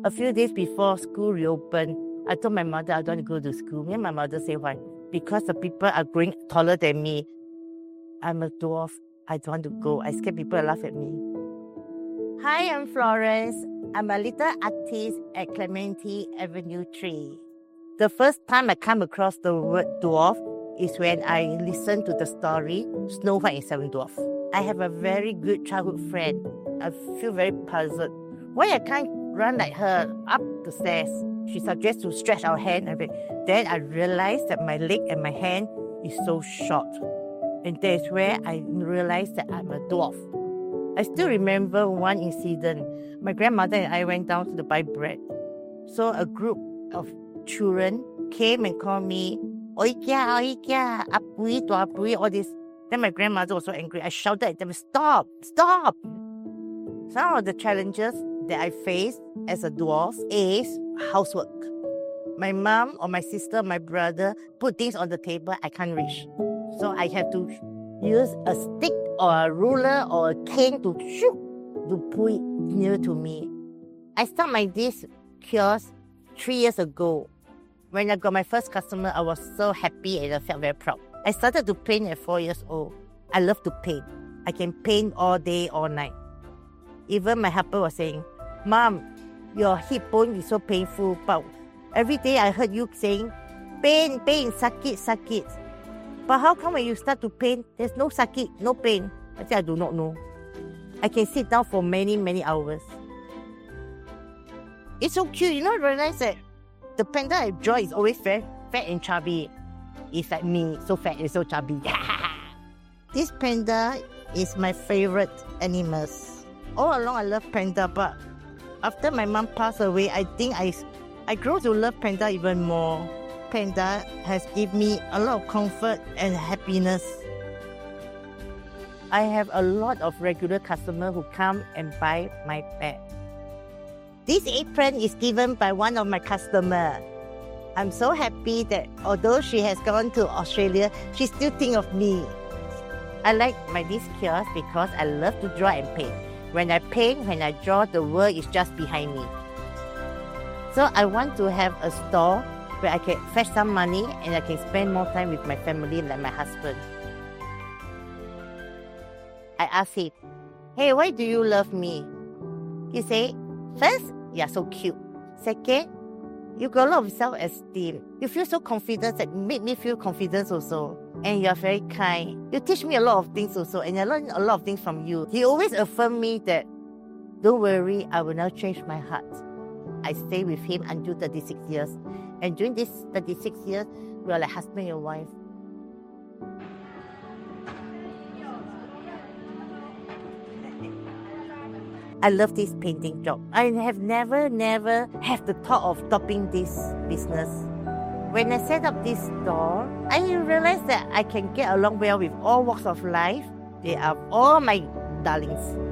A few days before school reopened, I told my mother I don't want to go to school. Me and my mother said, why? Because the people are growing taller than me. I'm a dwarf. I don't want to go. I scared people laugh at me. Hi, I'm Florence. I'm a little artist at Clementi Avenue 3. The first time I come across the word dwarf is when I listened to the story Snow White and Seven Dwarfs. I have a very good childhood friend. I feel very puzzled. Why I can't run like her up the stairs? She suggests to stretch our hand a bit. Then I realized that my leg and my hand is so short. And that's where I realized that I'm a dwarf. I still remember one incident. My grandmother and I went down to buy bread. So a group of children came and called me, Oikia, Apui, Tuapui, all this. Then my grandmother was so angry. I shouted at them, stop! Some of the challenges that I face as a dwarf is housework. My mom or my sister, my brother put things on the table I can't reach. So I have to use a stick or a ruler or a cane to pull it near to me. I started this kiosk 3 years ago. When I got my first customer, I was so happy and I felt very proud. I started to paint at 4 years old. I love to paint. I can paint all day, all night. Even my helper was saying, Mom, your hip bone is so painful, but every day I heard you saying, pain, suck it. But how come when you start to paint, there's no suck it, no pain? I said, I do not know. I can sit down for many, many hours. It's so cute, you know, realize that the panda I draw is always very fat and chubby. It's like me, so fat and so chubby. This panda is my favorite animals. All along I love panda, but after my mom passed away, I think I grew to love panda even more. Panda has given me a lot of comfort and happiness. I have a lot of regular customers who come and buy my bag. This apron is given by one of my customers. I'm so happy that although she has gone to Australia, she still thinks of me. I like this kiosk because I love to draw and paint. When I paint, when I draw, the world is just behind me. So I want to have a store where I can fetch some money and I can spend more time with my family like my husband. I asked him, hey, why do you love me? He said, first, you're so cute. Second, you got a lot of self-esteem. You feel so confident that made me feel confident also. And you're very kind. You teach me a lot of things also, and I learn a lot of things from you. He always affirmed me that, don't worry, I will not change my heart. I stay with him until 36 years. And during this 36 years, we are like husband and wife. I love this painting job. I have never had the thought of stopping this business. When I set up this store, I realized that I can get along well with all walks of life. They are all my darlings.